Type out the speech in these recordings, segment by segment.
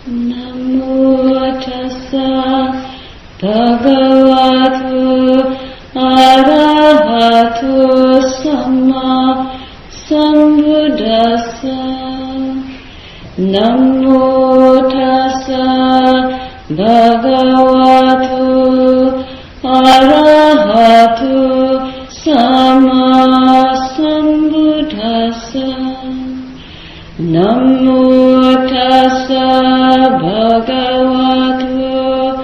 Namo tassa bhagavato arahato samma sambuddhassa. Namo tassa bhagavato arahato samma sambuddhassa. Namo tassa bhagavato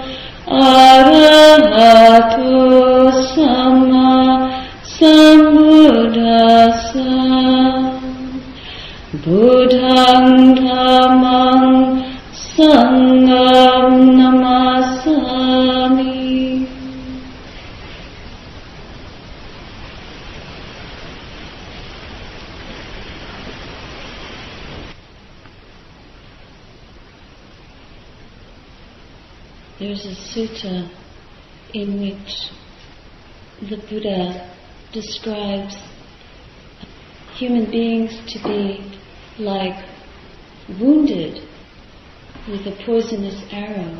arahato samma sambuddhassa. Buddhang dhammang sangham namasami. There's a sutta in which the Buddha describes human beings to be like wounded with a poisonous arrow.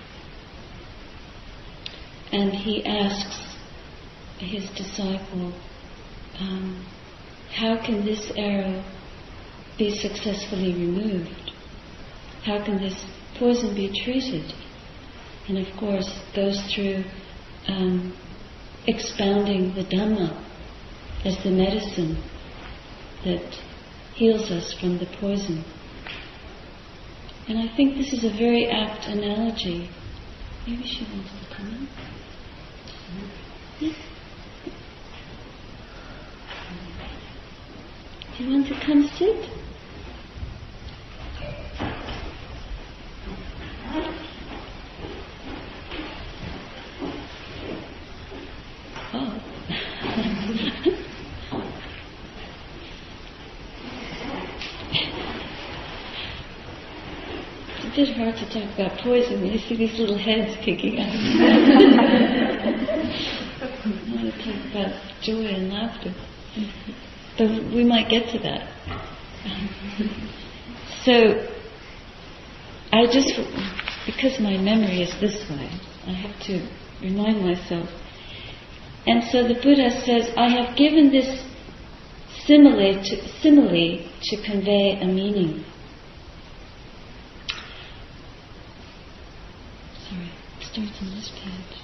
And he asks his disciple, how can this arrow be successfully removed? How can this poison be treated? And of course goes through expounding the Dhamma as the medicine that heals us from the poison. And I think this is a very apt analogy. Maybe she wants to come in. Yes? Do you want to come sit? Oh. It's a bit hard to talk about poison when you see these little heads kicking up. I want to talk about joy and laughter. But we might get to that. So, because my memory is this way, I have to remind myself. And so the Buddha says, I have given this simile to convey a meaning. Sorry, it starts on this page.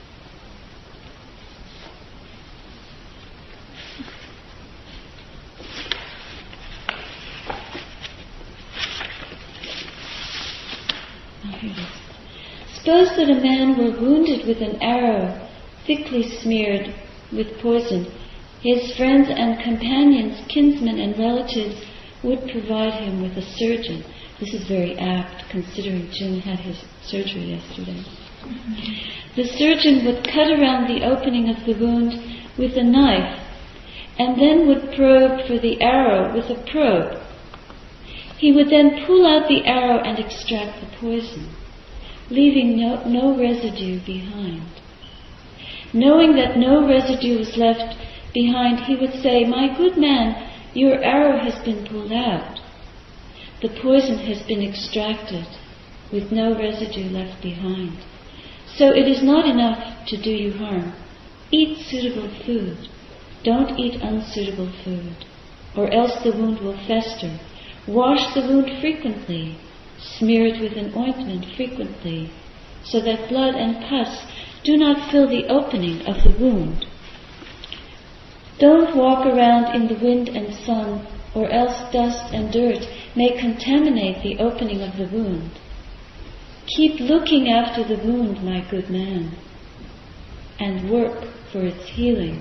Here it is. Suppose that a man were wounded with an arrow thickly smeared with poison. His friends and companions, kinsmen and relatives would provide him with a surgeon. This is very apt, considering Jim had his surgery yesterday. The surgeon would cut around the opening of the wound with a knife, and then would probe for the arrow with a probe. He would then pull out the arrow and extract the poison, leaving no residue behind. Knowing that no residue was left behind, he would say, "My good man, your arrow has been pulled out. The poison has been extracted with no residue left behind. So it is not enough to do you harm. Eat suitable food. Don't eat unsuitable food, or else the wound will fester. Wash the wound frequently. Smear it with an ointment frequently, so that blood and pus do not fill the opening of the wound. Don't walk around in the wind and sun, or else dust and dirt may contaminate the opening of the wound. Keep looking after the wound, my good man, and work for its healing."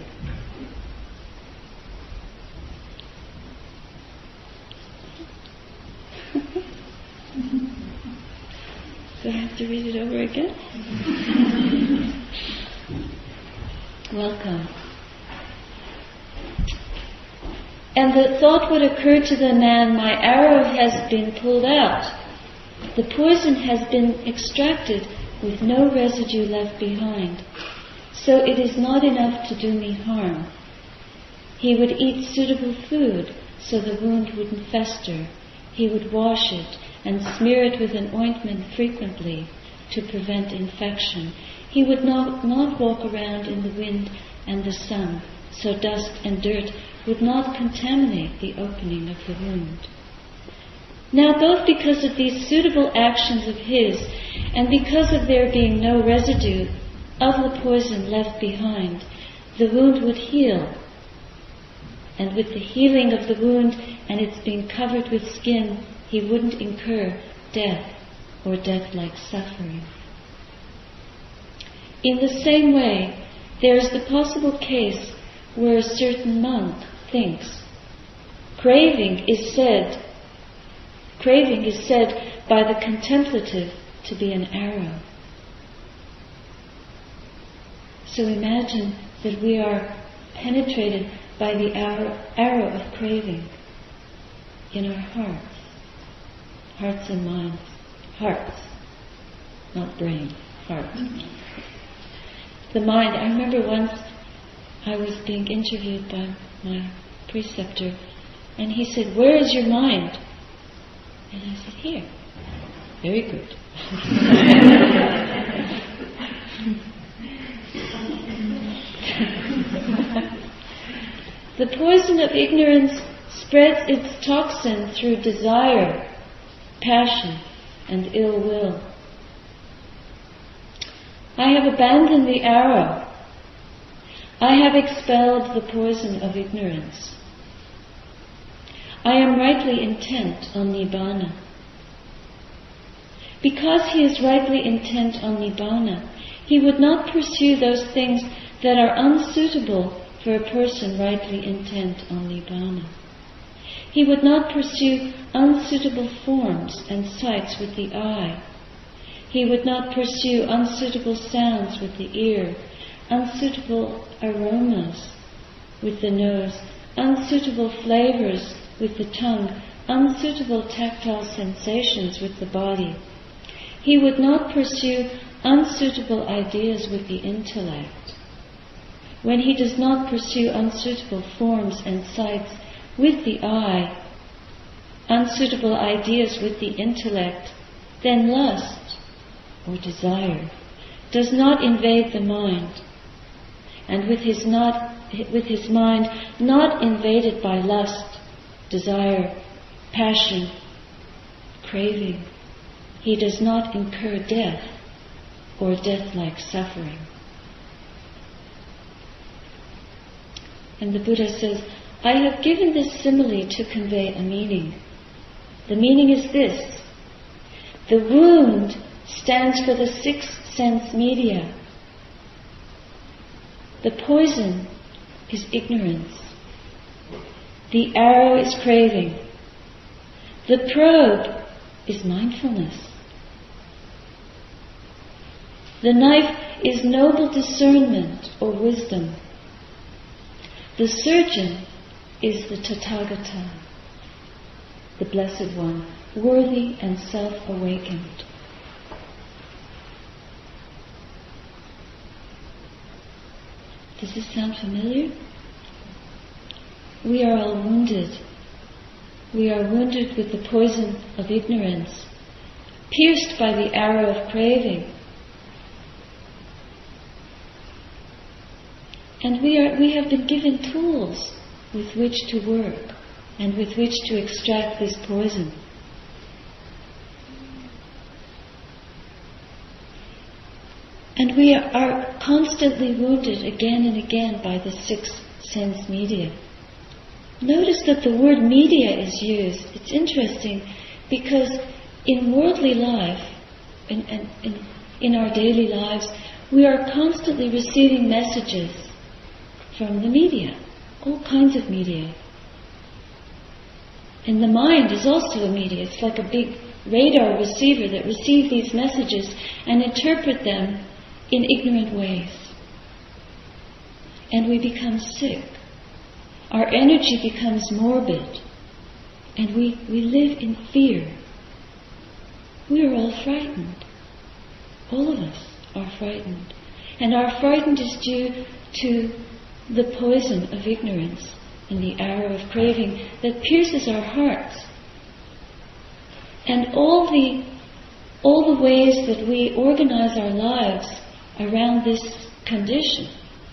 Do I have to read it over again? Welcome. And the thought would occur to the man, my arrow has been pulled out. The poison has been extracted with no residue left behind. So it is not enough to do me harm. He would eat suitable food so the wound wouldn't fester. He would wash it and smear it with an ointment frequently to prevent infection. He would not walk around in the wind and the sun, so dust and dirt would not contaminate the opening of the wound. Now, both because of these suitable actions of his, and because of there being no residue of the poison left behind, the wound would heal. And with the healing of the wound and its being covered with skin, he wouldn't incur death or death-like suffering. In the same way, there is the possible case where a certain monk thinks, craving is said by the contemplative to be an arrow. So imagine that we are penetrated by the arrow of craving in our hearts and minds. Hearts, not brain, heart. The mind, I remember once I was being interviewed by my preceptor, and he said, "Where is your mind?" And I said, "Here." "Very good." The poison of ignorance spreads its toxin through desire, passion, and ill will. I have abandoned the arrow. I have expelled the poison of ignorance. I am rightly intent on Nibbana. Because he is rightly intent on Nibbana, he would not pursue those things that are unsuitable for a person rightly intent on Nibbana. He would not pursue unsuitable forms and sights with the eye. He would not pursue unsuitable sounds with the ear, unsuitable aromas with the nose, unsuitable flavors with the tongue, unsuitable tactile sensations with the body. He would not pursue unsuitable ideas with the intellect. When he does not pursue unsuitable forms and sights with the eye, unsuitable ideas with the intellect, then lust or desire does not invade the mind. And with his mind not invaded by lust, desire, passion, craving, he does not incur death or death-like suffering. And the Buddha says, I have given this simile to convey a meaning. The meaning is this: the wound stands for the 6 sense media. The poison is ignorance. The arrow is craving. The probe is mindfulness. The knife is noble discernment or wisdom. The surgeon is the Tathagata, the Blessed One, worthy and self-awakened. Does this sound familiar? We are all wounded. We are wounded with the poison of ignorance, pierced by the arrow of craving. And we have been given tools with which to work and with which to extract this poison. And we are constantly wounded again and again by the 6 sense media. Notice that the word media is used. It's interesting because in worldly life, in our daily lives, we are constantly receiving messages from the media, all kinds of media. And the mind is also a media. It's like a big radar receiver that receives these messages and interpret them in ignorant ways. And we become sick. Our energy becomes morbid. And we live in fear. We are all frightened. All of us are frightened. And our frightened is due to the poison of ignorance and the arrow of craving that pierces our hearts. And all the ways that we organize our lives around this condition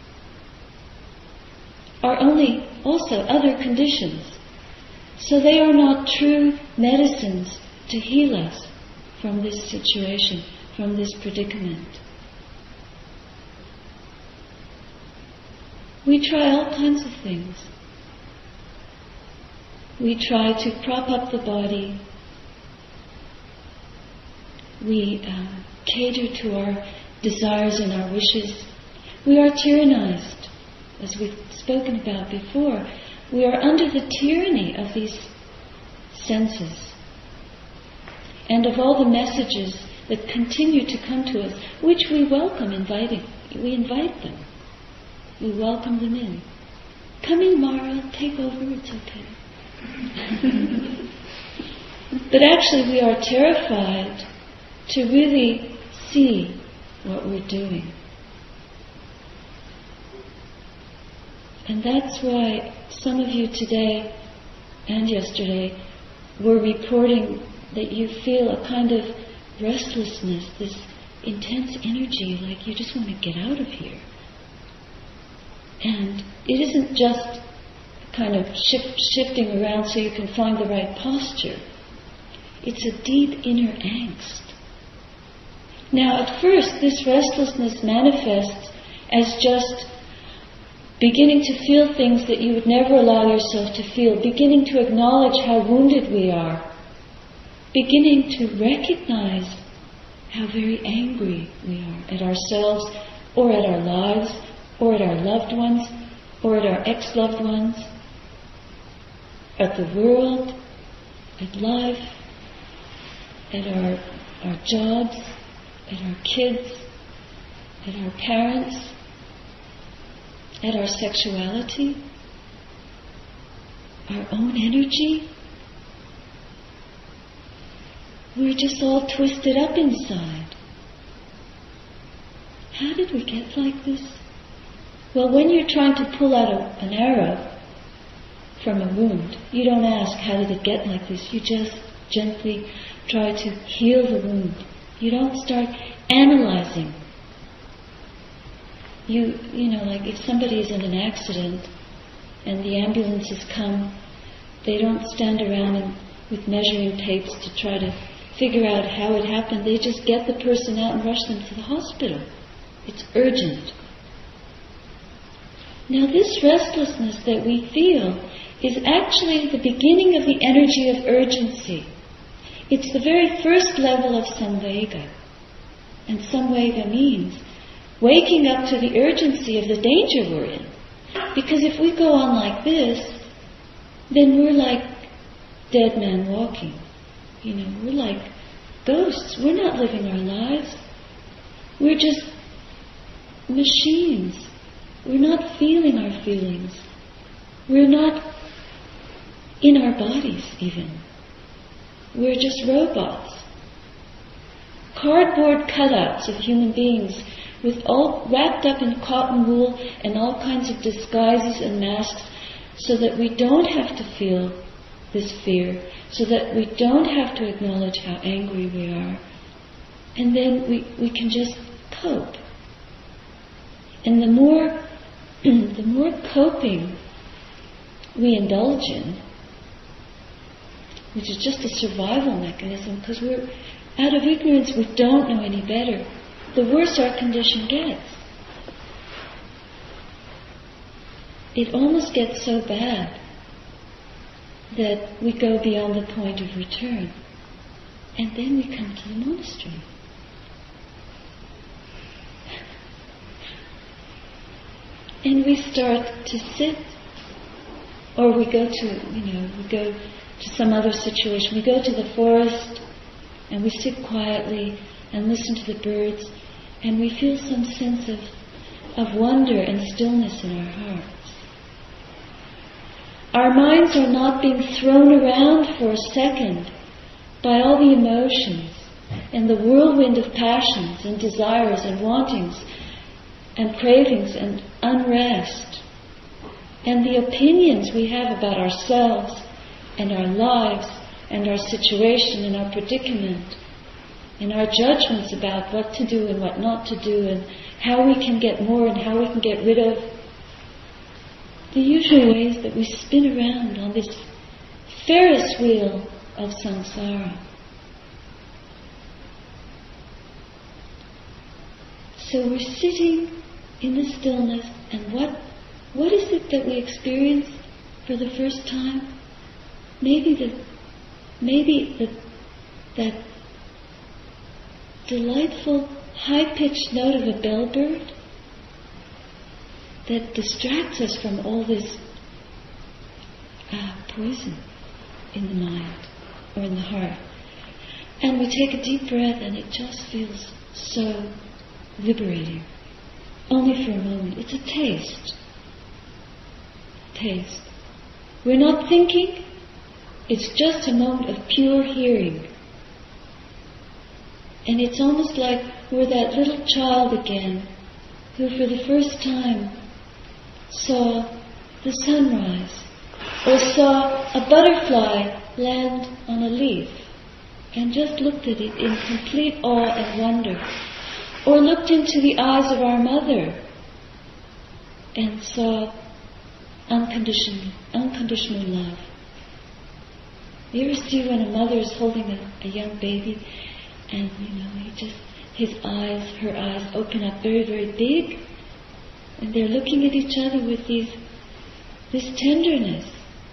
are only also other conditions. So they are not true medicines to heal us from this situation, from this predicament. We try all kinds of things. We try to prop up the body. We cater to our desires and our wishes. We are tyrannized, as we've spoken about before. We are under the tyranny of these senses and of all the messages that continue to come to us, which we welcome We invite them. We welcome them in. Come in, Mara, take over, it's okay. But actually we are terrified to really see what we're doing. And that's why some of you today and yesterday were reporting that you feel a kind of restlessness, this intense energy, like you just want to get out of here. And it isn't just kind of shifting around so you can find the right posture. It's a deep inner angst. Now, at first, this restlessness manifests as just beginning to feel things that you would never allow yourself to feel, beginning to acknowledge how wounded we are, beginning to recognize how very angry we are at ourselves, or at our lives, or at our loved ones, or at our ex-loved ones, at the world, at life, at our jobs, at our kids, at our parents, at our sexuality, our own energy. We're just all twisted up inside. How did we get like this? Well, when you're trying to pull out an arrow from a wound, you don't ask, how did it get like this? You just gently try to heal the wound. You don't start analyzing. You know, like if somebody is in an accident and the ambulances come, they don't stand around with measuring tapes to try to figure out how it happened. They just get the person out and rush them to the hospital. It's urgent. Now this restlessness that we feel is actually the beginning of the energy of urgency. It's the very first level of samvega. And samvega means waking up to the urgency of the danger we're in. Because if we go on like this, then we're like dead man walking. You know, we're like ghosts. We're not living our lives. We're just machines. We're not feeling our feelings. We're not in our bodies even. We're just robots. Cardboard cutouts of human beings with all wrapped up in cotton wool and all kinds of disguises and masks so that we don't have to feel this fear, so that we don't have to acknowledge how angry we are. And then we can just cope. And the more coping we indulge in, which is just a survival mechanism, because we're out of ignorance, we don't know any better, the worse our condition gets. It almost gets so bad that we go beyond the point of return. And then we come to the monastery. And we start to sit, or we go to some other situation. We go to the forest and we sit quietly and listen to the birds, and we feel some sense of wonder and stillness in our hearts. Our minds are not being thrown around for a second by all the emotions and the whirlwind of passions and desires and wantings and cravings and unrest and the opinions we have about ourselves and our lives and our situation and our predicament, and our judgments about what to do and what not to do, and how we can get more and how we can get rid of the usual ways that we spin around on this Ferris wheel of samsara. So we're sitting in the stillness, and what is it that we experience for the first time? Maybe that delightful high-pitched note of a bellbird that distracts us from all this poison in the mind or in the heart. And we take a deep breath and it just feels so liberating. Only for a moment. It's a taste. Taste. We're not thinking. It's just a moment of pure hearing. And it's almost like we're that little child again who for the first time saw the sunrise or saw a butterfly land on a leaf and just looked at it in complete awe and wonder, or looked into the eyes of our mother and saw unconditional love. You ever see when a mother is holding a young baby and her eyes open up very, very big, and they're looking at each other with this tenderness.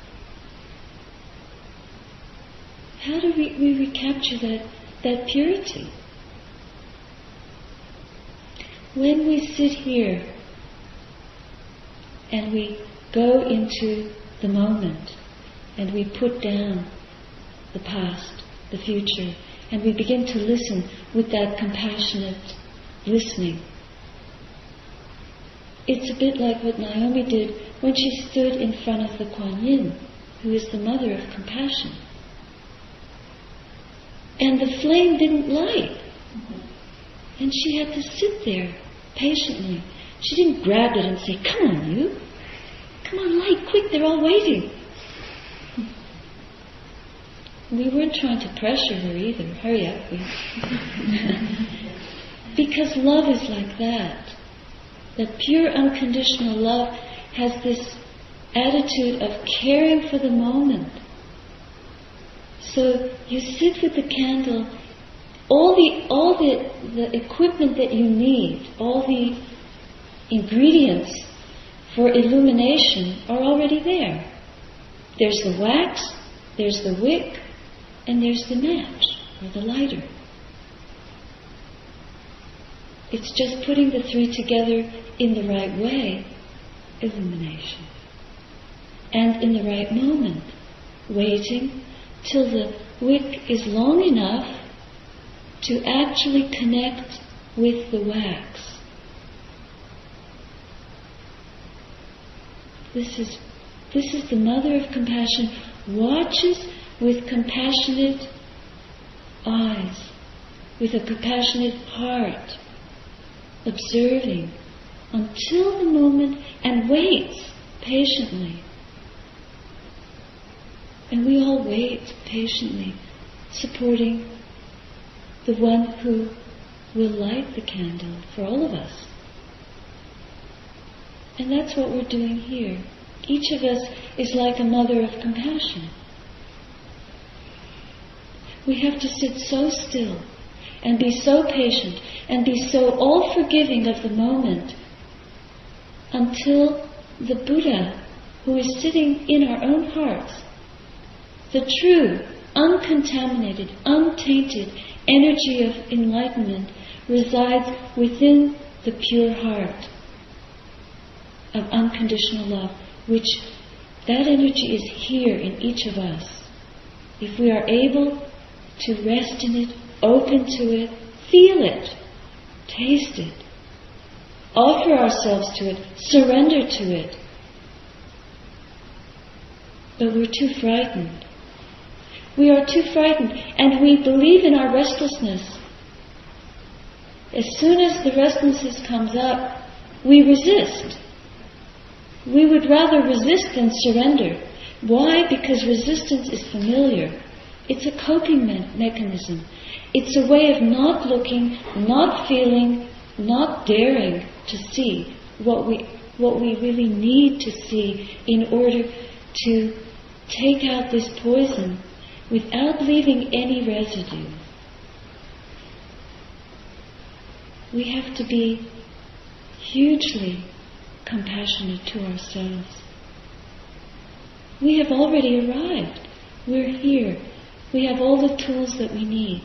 How do we recapture that purity? When we sit here and we go into the moment and we put down the past, the future, and we begin to listen with that compassionate listening, it's a bit like what Naomi did when she stood in front of the Kuan Yin, who is the mother of compassion. And the flame didn't light. And she had to sit there patiently. She didn't grab it and say, "Come on, you. Come on, light, quick, they're all waiting." We weren't trying to pressure her either. Hurry up. Because love is like that. That pure unconditional love has this attitude of caring for the moment. So you sit with the candle, all the equipment that you need, all the ingredients for illumination are already there. There's the wax, there's the wick, and there's the match, or the lighter. It's just putting the three together in the right way, illumination. And in the right moment, waiting till the wick is long enough to actually connect with the wax. This is the mother of compassion, watches with compassionate eyes, with a compassionate heart, observing until the moment, and waits patiently. And we all wait patiently, supporting the one who will light the candle for all of us. And that's what we're doing here. Each of us is like a mother of compassion. We have to sit so still and be so patient and be so all-forgiving of the moment until the Buddha, who is sitting in our own hearts, the true, uncontaminated, untainted energy of enlightenment resides within the pure heart of unconditional love, which that energy is here in each of us. If we are able to rest in it, open to it, feel it, taste it, offer ourselves to it, surrender to it. But we're too frightened. We are too frightened, and we believe in our restlessness. As soon as the restlessness comes up, we resist. We would rather resist than surrender. Why? Because resistance is familiar. It's a coping mechanism. It's a way of not looking, not feeling, not daring to see what we really need to see in order to take out this poison without leaving any residue. We have to be hugely compassionate to ourselves. We have already arrived. We're here. We have all the tools that we need.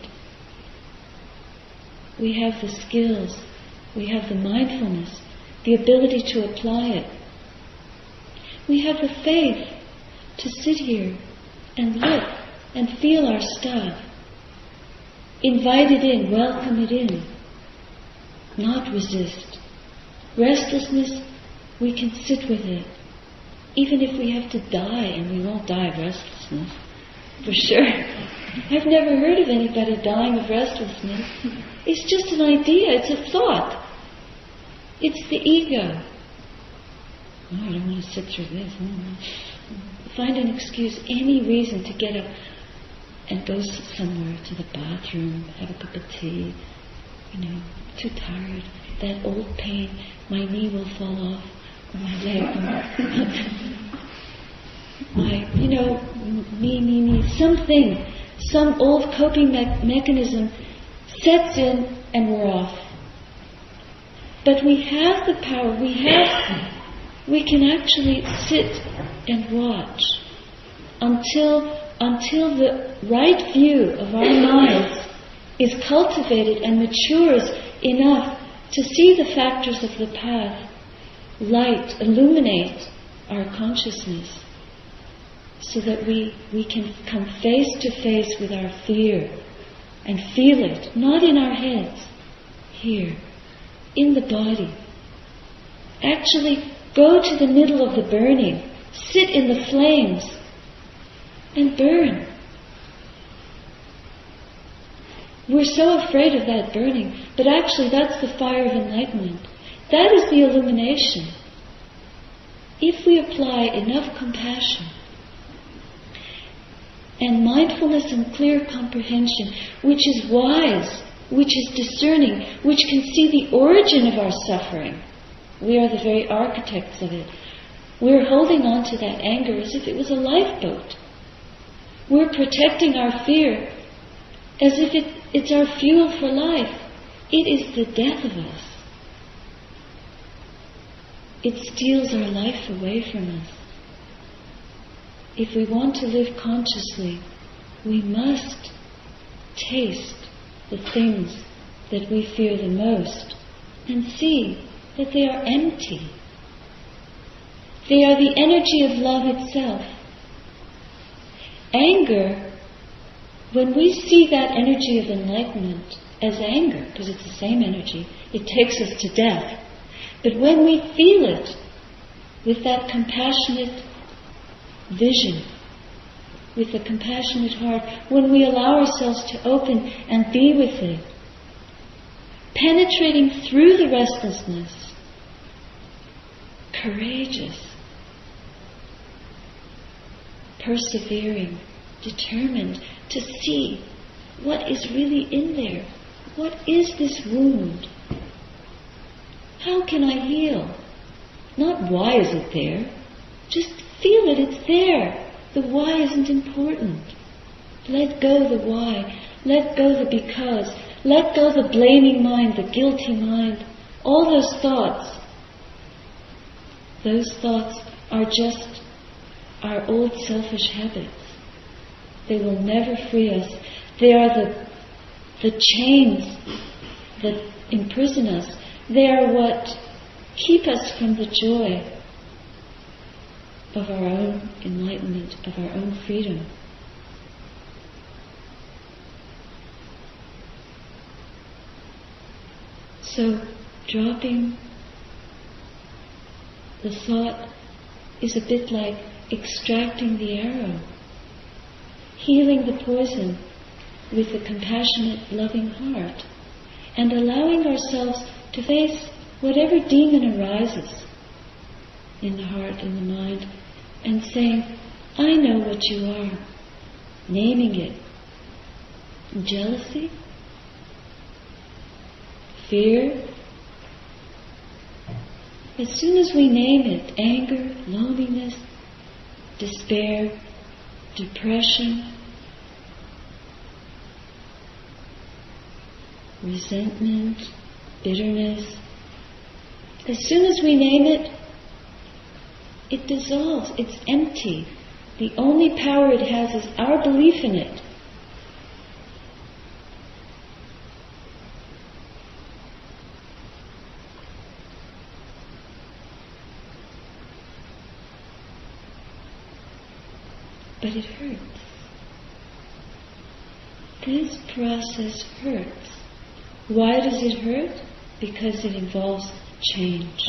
We have the skills. We have the mindfulness, the ability to apply it. We have the faith to sit here and look and feel our stuff. Invite it in, welcome it in, not resist. Restlessness, we can sit with it. Even if we have to die, and we won't die of restlessness, for sure. I've never heard of anybody dying of restlessness. It's just an idea, it's a thought. It's the ego. Oh, I don't want to sit through this. Find an excuse, any reason to get up and go somewhere, to the bathroom, have a cup of tea. Too tired. That old pain, my knee will fall off, or my leg. Something, some old coping mechanism sets in and we're off. But we have the power, we can actually sit and watch until the right view of our minds is cultivated and matures enough to see the factors of the path light, illuminate our consciousness, so that we can come face to face with our fear and feel it, not in our heads, here, in the body. Actually go to the middle of the burning, sit in the flames and burn. We're so afraid of that burning, but actually that's the fire of enlightenment. That is the illumination. If we apply enough compassion and mindfulness and clear comprehension, which is wise, which is discerning, which can see the origin of our suffering, we are the very architects of it. We're holding on to that anger as if it was a lifeboat. We're protecting our fear as if it's our fuel for life. It is the death of us. It steals our life away from us. If we want to live consciously, we must taste the things that we fear the most and see that they are empty. They are the energy of love itself. Anger, when we see that energy of enlightenment as anger, because it's the same energy, it takes us to death. But when we feel it with that compassionate vision, with a compassionate heart, when we allow ourselves to open and be with it, penetrating through the restlessness, courageous, persevering, determined to see what is really in there. What is this wound? How can I heal? Not why is it there? Just feel it, it's there. The why isn't important. Let go the why. Let go the because. Let go the blaming mind, the guilty mind. All those thoughts. Those thoughts are just our old selfish habits. They will never free us. They are the chains that imprison us. They are what keep us from the joy of our own enlightenment, of our own freedom. So, dropping the thought is a bit like extracting the arrow, healing the poison with a compassionate, loving heart, and allowing ourselves to face whatever demon arises in the heart, in the mind, and saying, I know what you are, naming it, jealousy, fear. As soon as we name it, anger, loneliness, despair, depression, resentment, bitterness, as soon as we name it, it dissolves. It's empty. The only power it has is our belief in it. But it hurts. This process hurts. Why does it hurt? Because it involves change.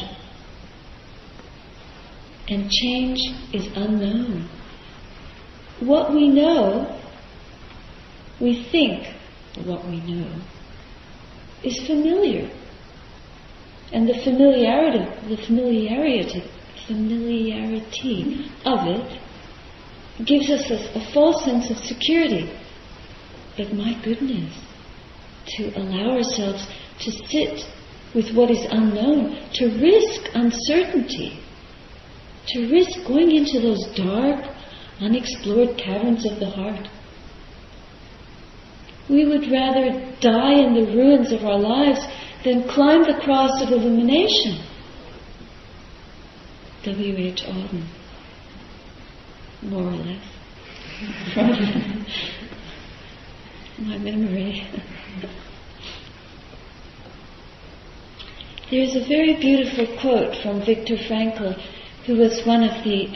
And change is unknown. What we know, we think what we know, is familiar. And the familiarity of it gives us a false sense of security. But my goodness, to allow ourselves to sit with what is unknown, to risk uncertainty, to risk going into those dark, unexplored caverns of the heart. We would rather die in the ruins of our lives than climb the cross of illumination. W.H. Auden. More or less. From my memory. There's a very beautiful quote from Viktor Frankl, who was one of the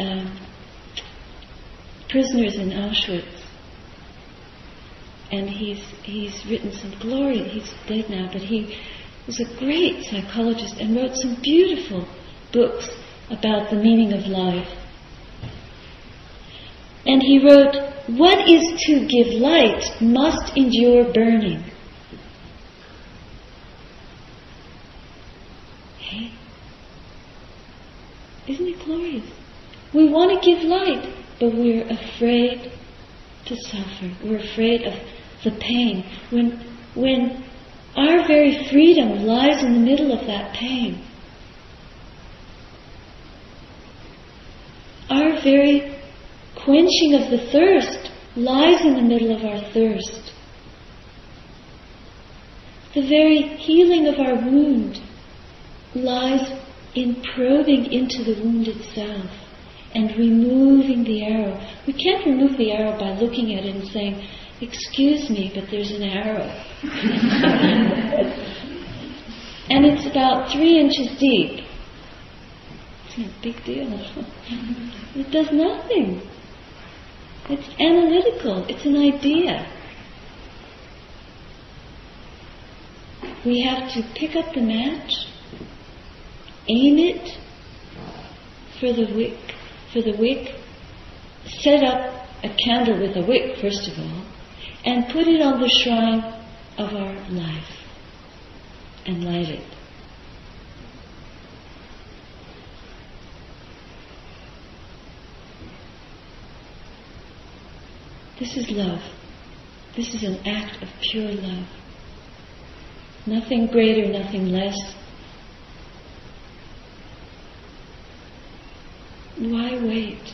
prisoners in Auschwitz. And he's written some glory. He's dead now, but he was a great psychologist and wrote some beautiful books about the meaning of life. And he wrote, "What is to give light must endure burning." Hey? Isn't it glorious? We want to give light, but we're afraid to suffer. We're afraid of the pain. When our very freedom lies in the middle of that pain. Our very quenching of the thirst lies in the middle of our thirst. The very healing of our wound lies in probing into the wound itself and removing the arrow. We can't remove the arrow by looking at it and saying, "Excuse me, but there's an arrow." And it's about 3 inches deep. It's a big deal. It does nothing. It's analytical. It's an idea. We have to pick up the match, aim it for the wick, set up a candle with a wick, first of all, and put it on the shrine of our life and light it. This is love. This is an act of pure love. Nothing greater, nothing less. Why wait?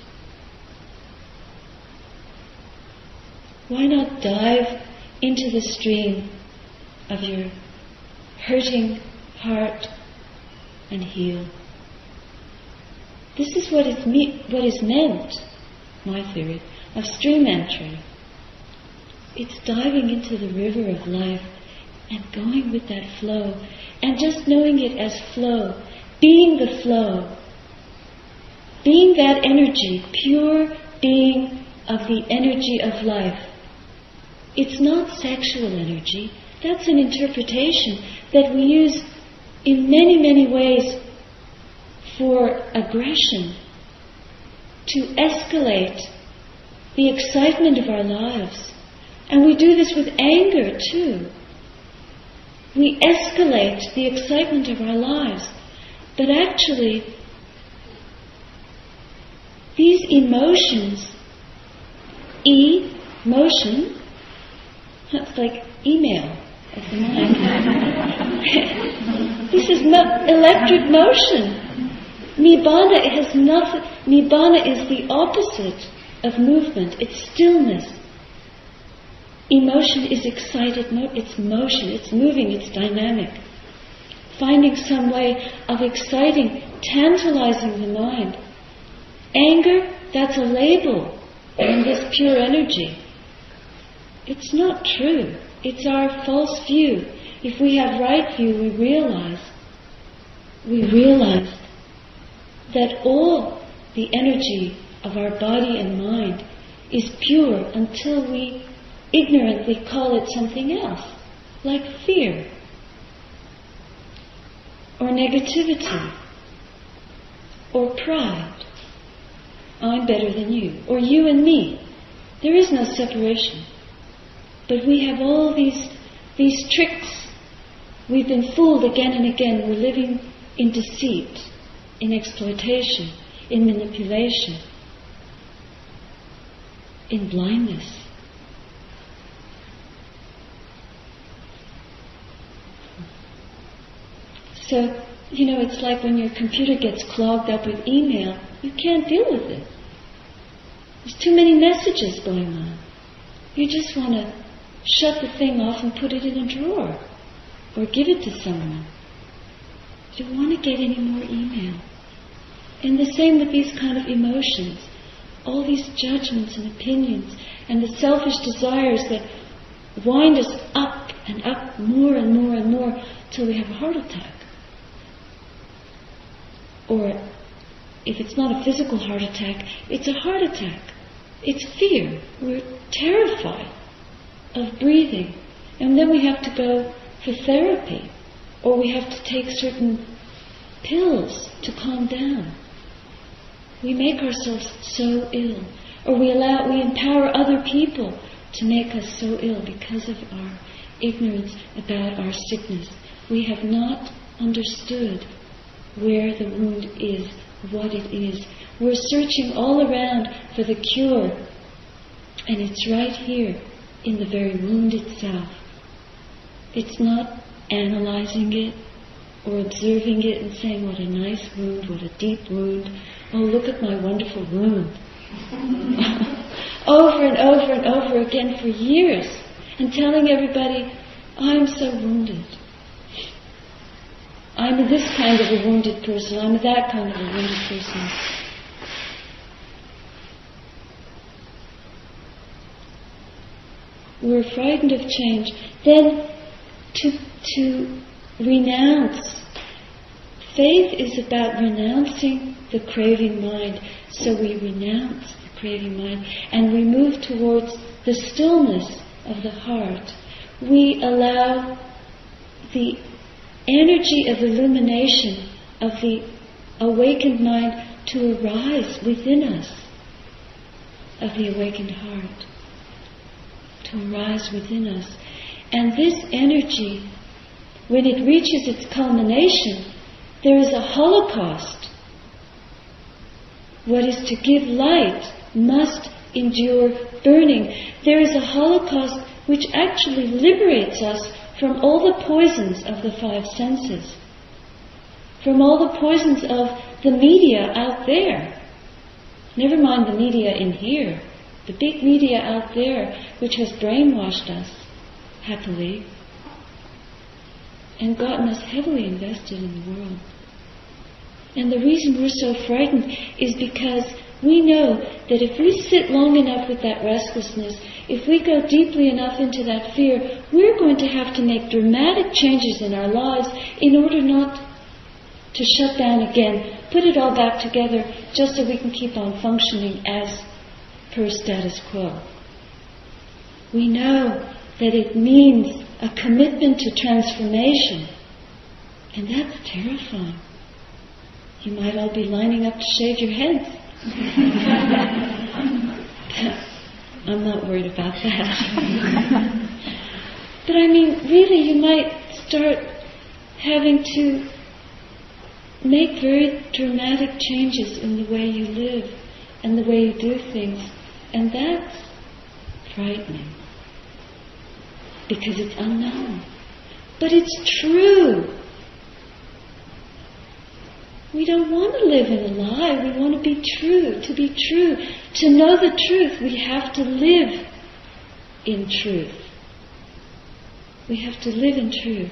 Why not dive into the stream of your hurting heart and heal? This is what is meant, my theory, of stream entry. It's diving into the river of life and going with that flow and just knowing it as flow, being the flow, being that energy, pure being of the energy of life. It's not sexual energy. That's an interpretation that we use in many, many ways for aggression, to escalate the excitement of our lives. And we do this with anger too. We escalate the excitement of our lives. But actually, these emotions, motion, That's like email of the mind. This is electric motion. Nibbana has nothing. Nibbana is the opposite of movement. It's stillness. Emotion is excited. It's motion. It's moving. It's dynamic. Finding some way of exciting, tantalizing the mind. Anger, that's a label on this pure energy. It's not true. It's our false view. If we have right view, we realize that all the energy of our body and mind is pure until we ignorantly call it something else, like fear, or negativity, or pride. I'm better than you, or you and me. There is no separation. But we have all these tricks. We've been fooled again and again. We're living in deceit, in exploitation, in manipulation, in blindness. So, it's like when your computer gets clogged up with email, you can't deal with it. There's too many messages going on. You just want to shut the thing off and put it in a drawer or give it to someone. You don't want to get any more email. And the same with these kind of emotions. All these judgments and opinions and the selfish desires that wind us up and up more and more and more till we have a heart attack. Or if it's not a physical heart attack, it's a heart attack. It's fear. We're terrified of breathing. And then we have to go for therapy. Or we have to take certain pills to calm down. We make ourselves so ill. Or we empower other people to make us so ill because of our ignorance about our sickness. We have not understood where the wound is, what it is. We're searching all around for the cure, and it's right here in the very wound itself. It's not analyzing it or observing it and saying, what a nice wound, what a deep wound. Oh, look at my wonderful wound. Over and over and over again for years, and telling everybody, I'm so wounded. I'm this kind of a wounded person. I'm that kind of a wounded person. We're frightened of change. Then to renounce. Faith is about renouncing the craving mind. So we renounce the craving mind and we move towards the stillness of the heart. We allow the energy of illumination of the awakened mind to arise within us, of the awakened heart, to arise within us. And this energy, when it reaches its culmination, there is a holocaust. What is to give light must endure burning. There is a holocaust which actually liberates us from all the poisons of the five senses, from all the poisons of the media out there. Never mind the media in here, the big media out there which has brainwashed us, happily, and gotten us heavily invested in the world. And the reason we're so frightened is because we know that if we sit long enough with that restlessness, if we go deeply enough into that fear, we're going to have to make dramatic changes in our lives in order not to shut down again, put it all back together just so we can keep on functioning as per status quo. We know that it means a commitment to transformation, and that's terrifying. You might all be lining up to shave your heads. I'm not worried about that. But I mean, really, you might start having to make very dramatic changes in the way you live and the way you do things. And that's frightening. because it's unknown. But it's true. We don't want to live in a lie. We want to be true. To be true, to know the truth, we have to live in truth. We have to live in truth.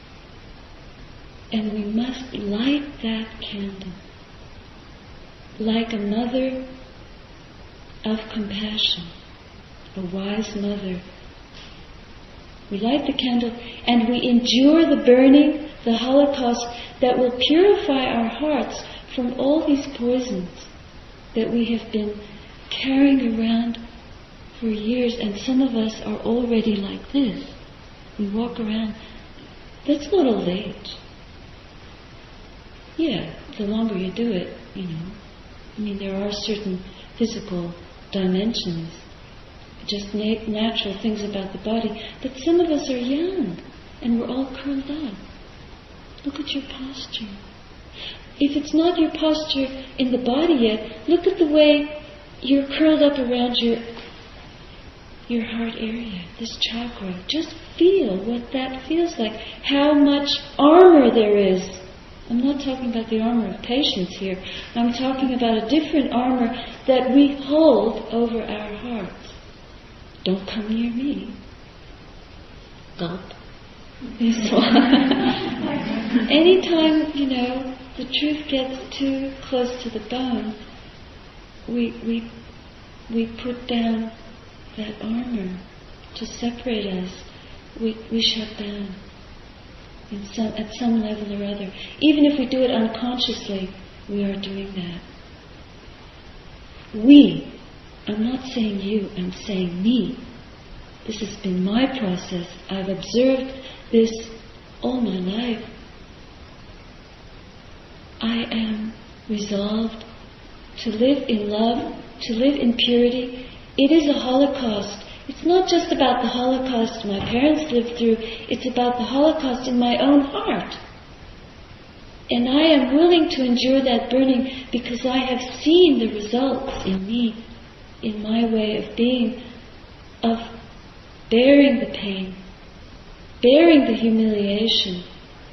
And we must light that candle like a mother of compassion, a wise mother. We light the candle and we endure the burning, the Holocaust that will purify our hearts from all these poisons that we have been carrying around for years. And some of us are already like this. We walk around. That's not old age. Yeah, the longer you do it, I mean, there are certain physical dimensions, just natural things about the body. But some of us are young, and we're all curled up. Look at your posture. If it's not your posture in the body yet, look at the way you're curled up around your heart area, this chakra. Just feel what that feels like, how much armor there is. I'm not talking about the armor of patience here. I'm talking about a different armor that we hold over our hearts. Don't come near me. Gulp. This one. Anytime, the truth gets too close to the bone, we put down that armor to separate us. We shut down at some level or other. Even if we do it unconsciously, we are doing that. I'm not saying you, I'm saying me. This has been my process. I've observed this all my life. I am resolved to live in love, to live in purity. It is a Holocaust. It's not just about the Holocaust my parents lived through. It's about the Holocaust in my own heart. And I am willing to endure that burning because I have seen the results in me, in my way of being, of bearing the pain, bearing the humiliation,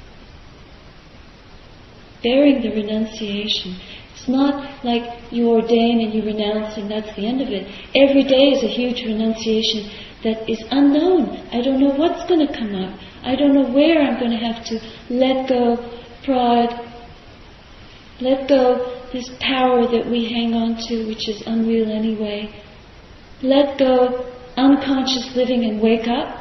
bearing the renunciation. It's not like you ordain and you renounce and that's the end of it. Every day is a huge renunciation that is unknown. I don't know what's going to come up. I don't know where I'm going to have to let go pride, let go this power that we hang on to, which is unreal anyway. Let go unconscious living and wake up.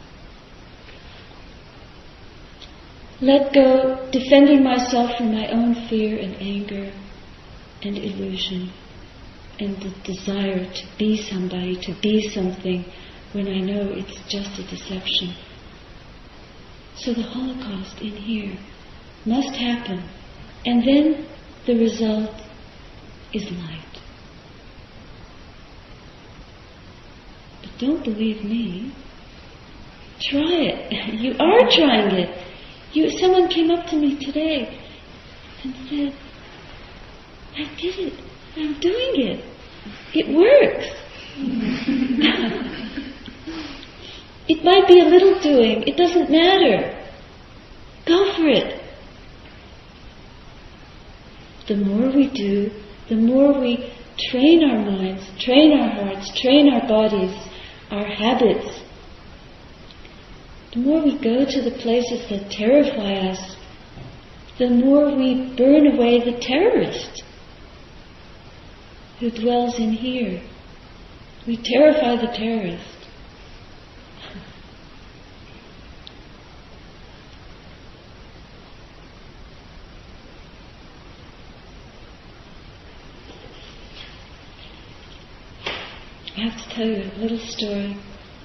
Let go defending myself from my own fear and anger and illusion and the desire to be somebody, to be something, when I know it's just a deception. So the Holocaust in here must happen. And then the result is light. But don't believe me. Try it. You are trying it. Someone came up to me today and said, I did it. I'm doing it. It works. It might be a little doing. It doesn't matter. Go for it. The more we do, the more we train our minds, train our hearts, train our bodies, our habits. The more we go to the places that terrify us, the more we burn away the terrorist who dwells in here. We terrify the terrorist. I have to tell you a little story.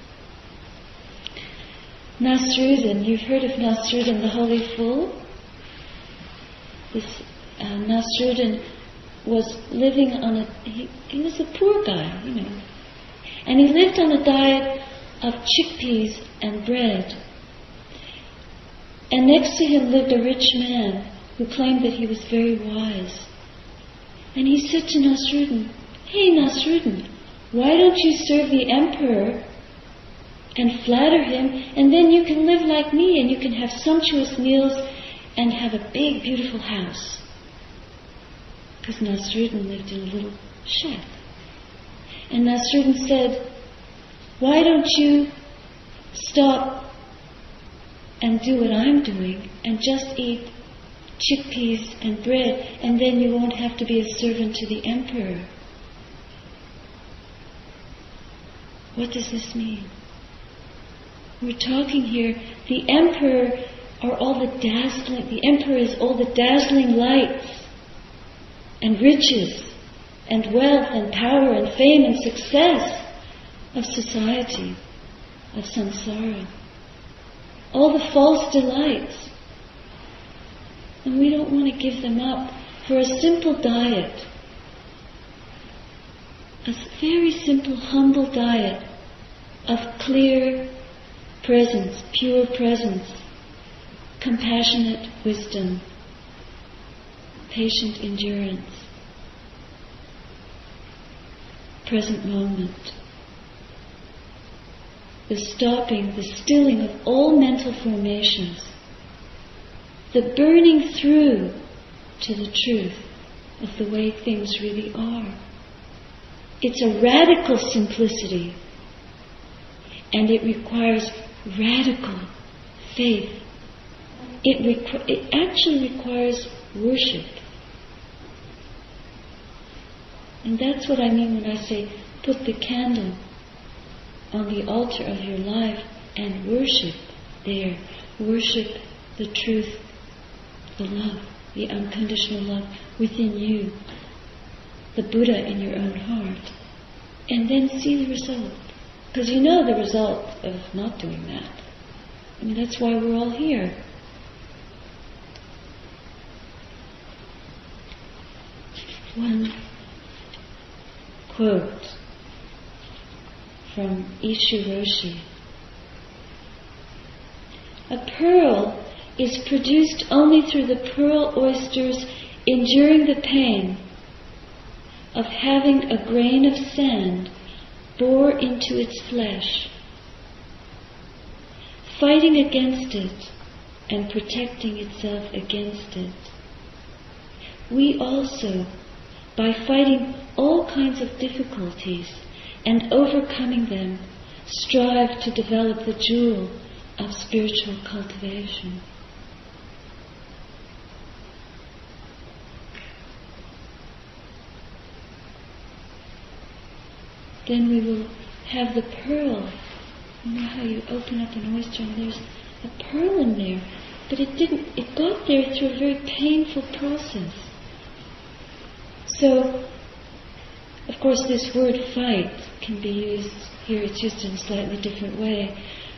Nasruddin, you've heard of Nasruddin, the Holy Fool? This Nasruddin was living on he was a poor guy, and he lived on a diet of chickpeas and bread. And next to him lived a rich man who claimed that he was very wise. And he said to Nasruddin, "Hey Nasruddin, why don't you serve the emperor and flatter him, and then you can live like me, and you can have sumptuous meals and have a big, beautiful house. Because Nasruddin lived in a little shack. And Nasruddin said, why don't you stop and do what I'm doing and just eat chickpeas and bread, and then you won't have to be a servant to the emperor. What does this mean? We're talking here, the emperor is all the dazzling lights and riches and wealth and power and fame and success of society, of samsara. All the false delights. And we don't want to give them up for a simple diet. A very simple, humble diet of clear presence, pure presence, compassionate wisdom, patient endurance, present moment. The stopping, the stilling of all mental formations, the burning through to the truth of the way things really are. It's a radical simplicity, and it requires radical faith. It actually requires worship. And that's what I mean when I say put the candle on the altar of your life and worship there. Worship the truth, the love, the unconditional love within you, the Buddha in your own heart, and then see the result. Because you know the result of not doing that. I mean, that's why we're all here. One quote from Ishu Roshi. A pearl is produced only through the pearl oyster's enduring the pain of having a grain of sand bore into its flesh, fighting against it and protecting itself against it. We also, by fighting all kinds of difficulties and overcoming them, strive to develop the jewel of spiritual cultivation. Then we will have the pearl. You know how you open up an oyster and there's a pearl in there, but it got there through a very painful process. So, of course, this word fight can be used here, it's used in a slightly different way.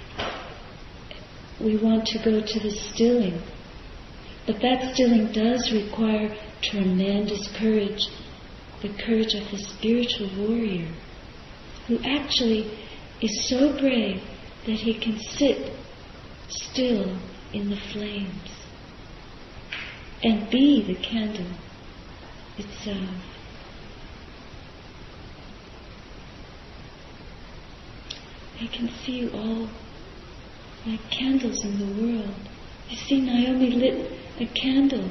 We want to go to the stilling, but that stilling does require tremendous courage, the courage of the spiritual warrior, who actually is so brave that he can sit still in the flames and be the candle itself. I can see you all like candles in the world. You see, Naomi lit a candle.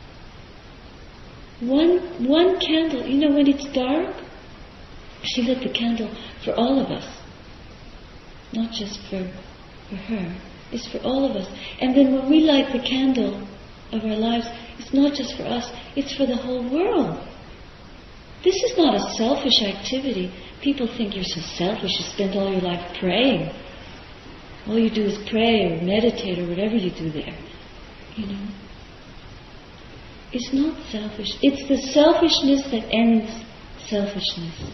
One candle, you know, when it's dark, she lit the candle for all of us. Not just for her. It's for all of us. And then when we light the candle of our lives, it's not just for us, it's for the whole world. This is not a selfish activity. People think you're so selfish, you spend all your life praying. All you do is pray or meditate or whatever you do there. You know? It's not selfish. It's the selfishness that ends selfishness.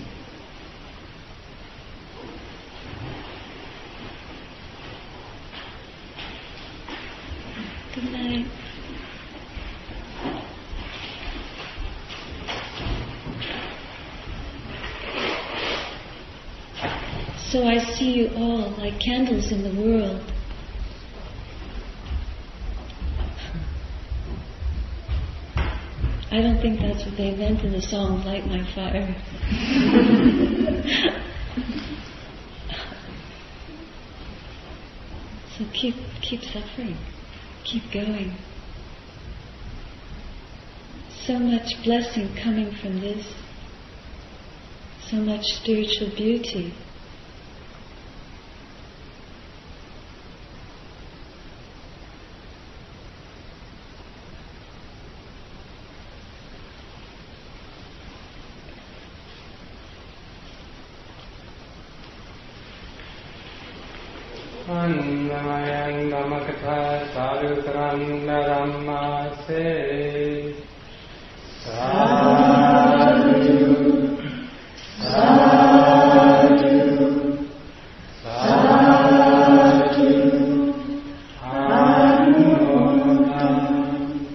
Good night. So I see you all like candles in the world. I don't think that's what they meant in the song, Light My Fire. So keep suffering, keep going. So much blessing coming from this, so much spiritual beauty. Annamayan Dhamakatha Sadhukaranda Dhammase Sadhu Sadhu Sadhu Anumodam.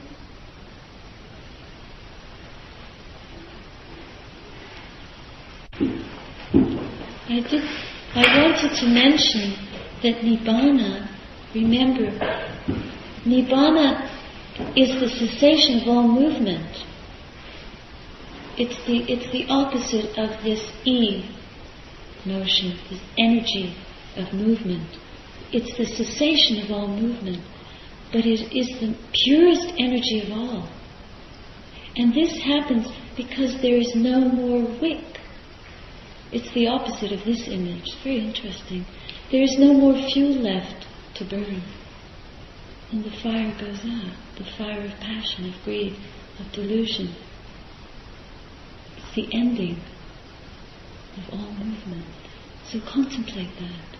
I wanted to mention that Nibbana, remember, Nibbana is the cessation of all movement. It's the opposite of this E notion, this energy of movement. It's the cessation of all movement, but it is the purest energy of all. And this happens because there is no more wick. It's the opposite of this image. It's very interesting. There is no more fuel left to burn. And the fire goes out. The fire of passion, of greed, of delusion. It's the ending of all movement. So contemplate that.